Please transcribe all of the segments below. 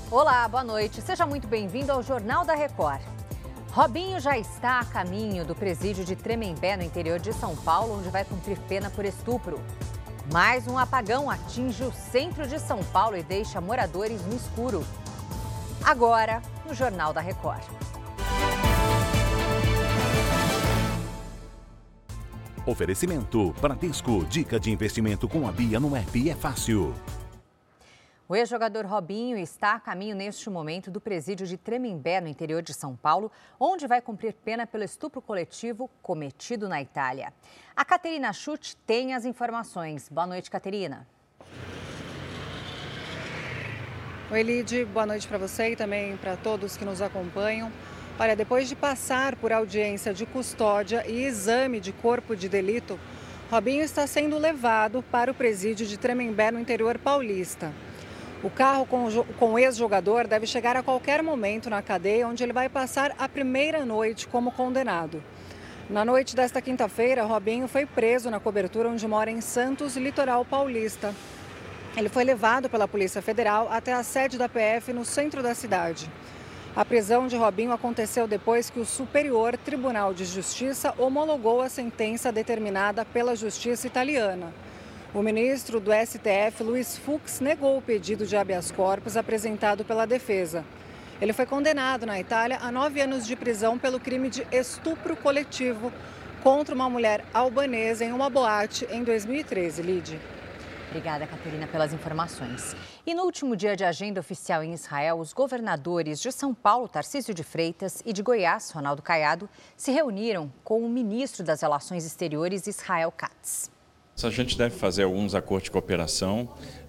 Olá, boa noite. Seja muito bem-vindo ao Jornal da Record. Robinho já está a caminho do presídio de Tremembé, no interior de São Paulo, onde vai cumprir pena por estupro. Mais um apagão atinge o centro de São Paulo e deixa moradores no escuro. Agora, no Jornal da Record. Oferecimento Bradesco. Dica de investimento com a Bia no app é fácil. O ex-jogador Robinho está a caminho neste momento do presídio de Tremembé, no interior de São Paulo, onde vai cumprir pena pelo estupro coletivo cometido na Itália. A Caterina Schutt tem as informações. Boa noite, Caterina. Oi, Lid. Boa noite para você e também para todos que nos acompanham. Olha, depois de passar por audiência de custódia e exame de corpo de delito, Robinho está sendo levado para o presídio de Tremembé, no interior paulista. O carro com o ex-jogador deve chegar a qualquer momento na cadeia, onde ele vai passar a primeira noite como condenado. Na noite desta quinta-feira, Robinho foi preso na cobertura onde mora em Santos, litoral paulista. Ele foi levado pela Polícia Federal até a sede da PF no centro da cidade. A prisão de Robinho aconteceu depois que o Superior Tribunal de Justiça homologou a sentença determinada pela Justiça italiana. O ministro do STF, Luiz Fux, negou o pedido de habeas corpus apresentado pela defesa. Ele foi condenado na Itália a 9 anos de prisão pelo crime de estupro coletivo contra uma mulher albanesa em uma boate em 2013, Lide. Obrigada, Caterina, pelas informações. E no último dia de agenda oficial em Israel, os governadores de São Paulo, Tarcísio de Freitas, e de Goiás, Ronaldo Caiado, se reuniram com o ministro das Relações Exteriores, Israel Katz. A gente deve fazer alguns acordos de cooperação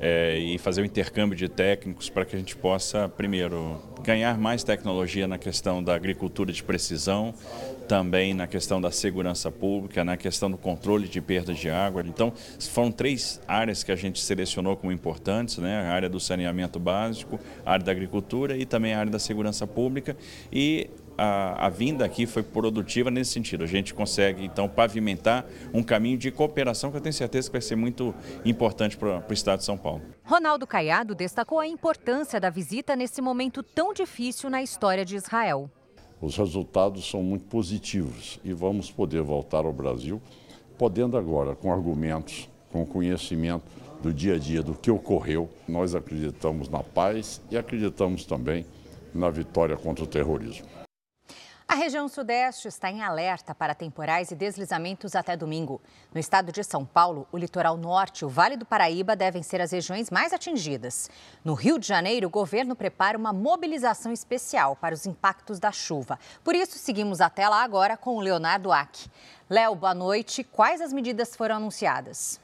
e fazer o intercâmbio de técnicos para que a gente possa, primeiro, ganhar mais tecnologia na questão da agricultura de precisão, também na questão da segurança pública, na questão do controle de perdas de água. Então, foram 3 áreas que a gente selecionou como importantes, né? A área do saneamento básico, a área da agricultura e também a área da segurança pública. E a vinda aqui foi produtiva nesse sentido. A gente consegue, então, pavimentar um caminho de cooperação que eu tenho certeza que vai ser muito importante para o Estado de São Paulo. Ronaldo Caiado destacou a importância da visita nesse momento tão difícil na história de Israel. Os resultados são muito positivos e vamos poder voltar ao Brasil, podendo agora, com argumentos, com conhecimento do dia a dia, do que ocorreu. Nós acreditamos na paz e acreditamos também na vitória contra o terrorismo. A região sudeste está em alerta para temporais e deslizamentos até domingo. No estado de São Paulo, o litoral norte e o Vale do Paraíba devem ser as regiões mais atingidas. No Rio de Janeiro, o governo prepara uma mobilização especial para os impactos da chuva. Por isso, seguimos até lá agora com o Leonardo Ack. Léo, boa noite. Quais as medidas foram anunciadas?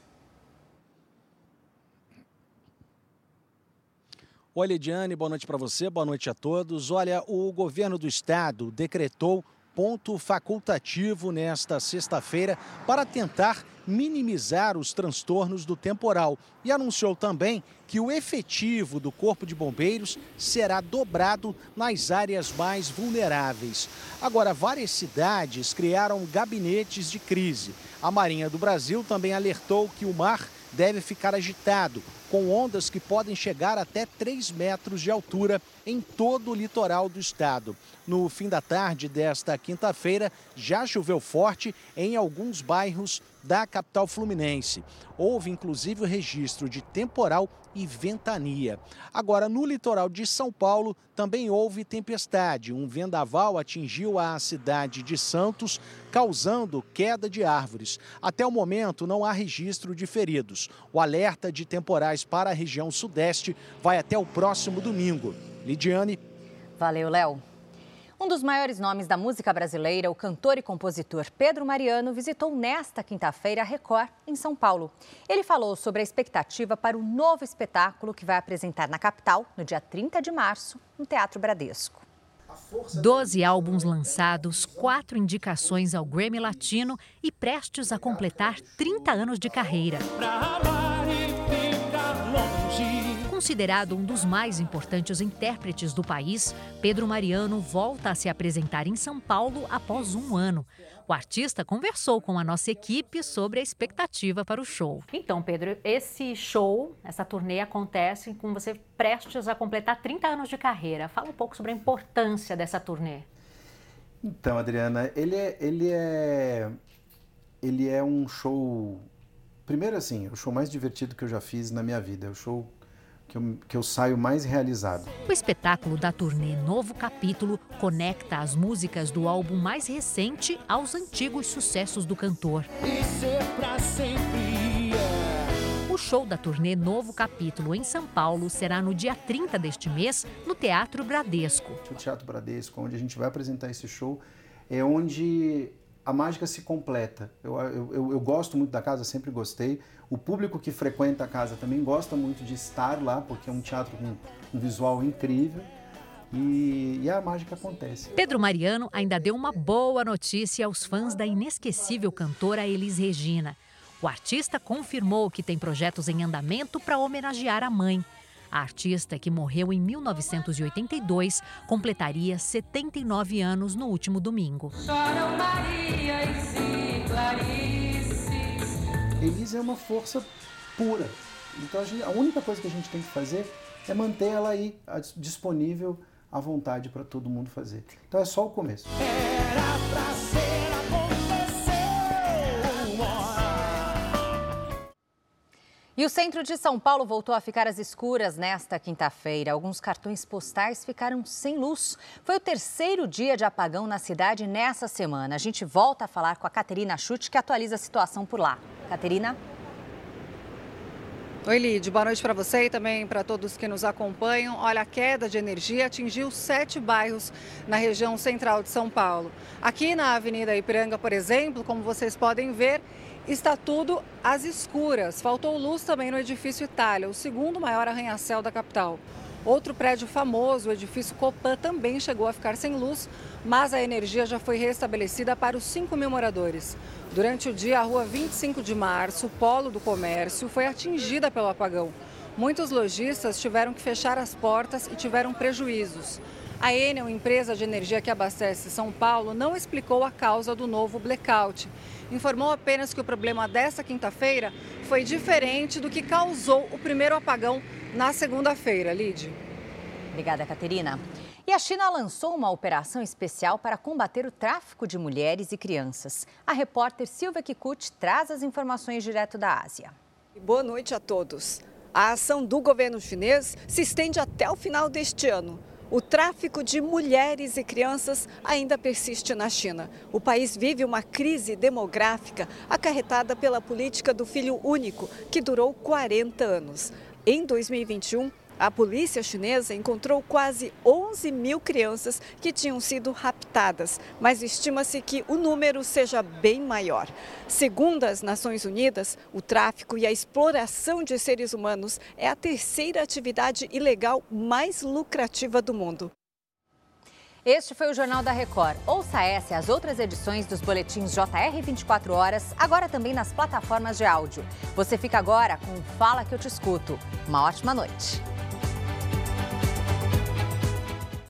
Oi, Lidiane, boa noite para você, boa noite a todos. Olha, o governo do estado decretou ponto facultativo nesta sexta-feira para tentar minimizar os transtornos do temporal e anunciou também que o efetivo do Corpo de Bombeiros será dobrado nas áreas mais vulneráveis. Agora, várias cidades criaram gabinetes de crise. A Marinha do Brasil também alertou que o mar deve ficar agitado, com ondas que podem chegar até 3 metros de altura em todo o litoral do estado. No fim da tarde desta quinta-feira, já choveu forte em alguns bairros da capital fluminense. Houve, inclusive, o registro de temporal e ventania. Agora, no litoral de São Paulo, também houve tempestade. Um vendaval atingiu a cidade de Santos, causando queda de árvores. Até o momento, não há registro de feridos. O alerta de temporais para a região sudeste vai até o próximo domingo. Lidiane. Valeu, Léo. Um dos maiores nomes da música brasileira, o cantor e compositor Pedro Mariano, visitou nesta quinta-feira a Record, em São Paulo. Ele falou sobre a expectativa para o novo espetáculo que vai apresentar na capital, no dia 30 de março, no Teatro Bradesco. 12 álbuns lançados, 4 indicações ao Grammy Latino e prestes a completar 30 anos de carreira. Considerado um dos mais importantes intérpretes do país, Pedro Mariano volta a se apresentar em São Paulo após um ano. O artista conversou com a nossa equipe sobre a expectativa para o show. Então, Pedro, esse show, essa turnê acontece com você prestes a completar 30 anos de carreira. Fala um pouco sobre a importância dessa turnê. Então, Adriana, ele é um show... Primeiro, assim, o show mais divertido que eu já fiz na minha vida. É o show que eu saio mais realizado. O espetáculo da turnê Novo Capítulo conecta as músicas do álbum mais recente aos antigos sucessos do cantor. O show da turnê Novo Capítulo em São Paulo será no dia 30 deste mês, no Teatro Bradesco. O Teatro Bradesco, onde a gente vai apresentar esse show, é onde a mágica se completa. Eu gosto muito da casa, sempre gostei. O público que frequenta a casa também gosta muito de estar lá, porque é um teatro com um visual incrível. E a mágica acontece. Pedro Mariano ainda deu uma boa notícia aos fãs da inesquecível cantora Elis Regina. O artista confirmou que tem projetos em andamento para homenagear a mãe. A artista, que morreu em 1982, completaria 79 anos no último domingo. Choram Marias e Clarices. Elis é uma força pura. Então a única coisa que a gente tem que fazer é manter ela aí disponível à vontade para todo mundo fazer. Então é só o começo. Era pra ser, aconteceu. E o centro de São Paulo voltou a ficar às escuras nesta quinta-feira. Alguns cartões postais ficaram sem luz. Foi o terceiro dia de apagão na cidade nessa semana. A gente volta a falar com a Caterina Schutt, que atualiza a situação por lá. Caterina? Oi, Lid. Boa noite para você e também para todos que nos acompanham. Olha, a queda de energia atingiu 7 bairros na região central de São Paulo. Aqui na Avenida Ipiranga, por exemplo, como vocês podem ver, está tudo às escuras. Faltou luz também no edifício Itália, o segundo maior arranha-céu da capital. Outro prédio famoso, o edifício Copan, também chegou a ficar sem luz, mas a energia já foi restabelecida para os 5.000 moradores. Durante o dia, a rua 25 de março, polo do comércio, foi atingida pelo apagão. Muitos lojistas tiveram que fechar as portas e tiveram prejuízos. A Enel, empresa de energia que abastece São Paulo, não explicou a causa do novo blackout. Informou apenas que o problema desta quinta-feira foi diferente do que causou o primeiro apagão na segunda-feira. Lid. Obrigada, Caterina. E a China lançou uma operação especial para combater o tráfico de mulheres e crianças. A repórter Silvia Kikuchi traz as informações direto da Ásia. Boa noite a todos. A ação do governo chinês se estende até o final deste ano. O tráfico de mulheres e crianças ainda persiste na China. O país vive uma crise demográfica acarretada pela política do filho único, que durou 40 anos. Em 2021, a polícia chinesa encontrou quase 11.000 crianças que tinham sido raptadas, mas estima-se que o número seja bem maior. Segundo as Nações Unidas, o tráfico e a exploração de seres humanos é a terceira atividade ilegal mais lucrativa do mundo. Este foi o Jornal da Record. Ouça essa e as outras edições dos boletins JR 24 horas, agora também nas plataformas de áudio. Você fica agora com o Fala que eu te escuto. Uma ótima noite.